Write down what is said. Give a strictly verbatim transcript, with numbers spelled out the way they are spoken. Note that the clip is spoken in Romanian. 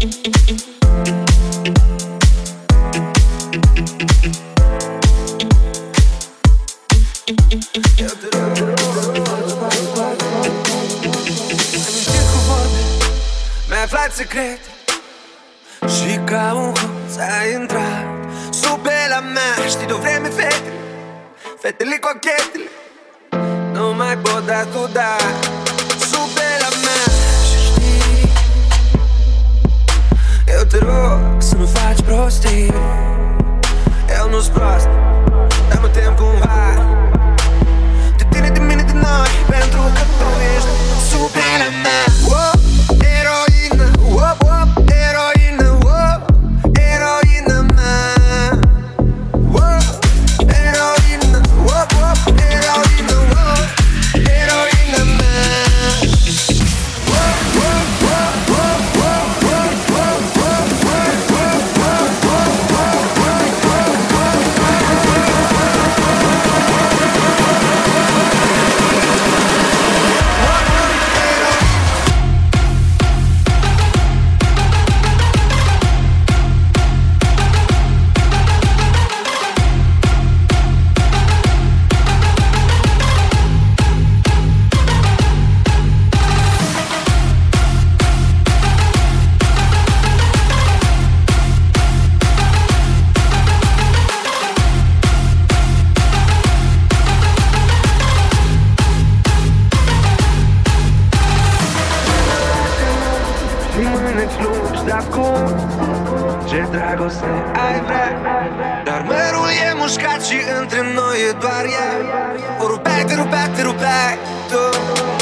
Mi-ai aflat secret și ca un hoț ai intrat sub pielea mea. Știi de-o vreme fetele, fetele cochetele nu mai pot da tu da sub pielea mea. Și știi, eu te rog să nu faci prostii. Eu nu-s prost, dar mă tem cumva de tine, de mine, de noi, pentru că tu ești sub pielea mea. Wow, eroină, wow, wow, eroină, wow, eroină mea. Wow, eroină, wow, wow, eroină, wow, eroină mea. Wow, wow, wow, wow, wow, wow, wow, wow, wow, wow, wow, ce dragoste ai vrea, dar mărul e mușcat și între noi e doar ea. O rupeai, te rupeai, te rupeai tu.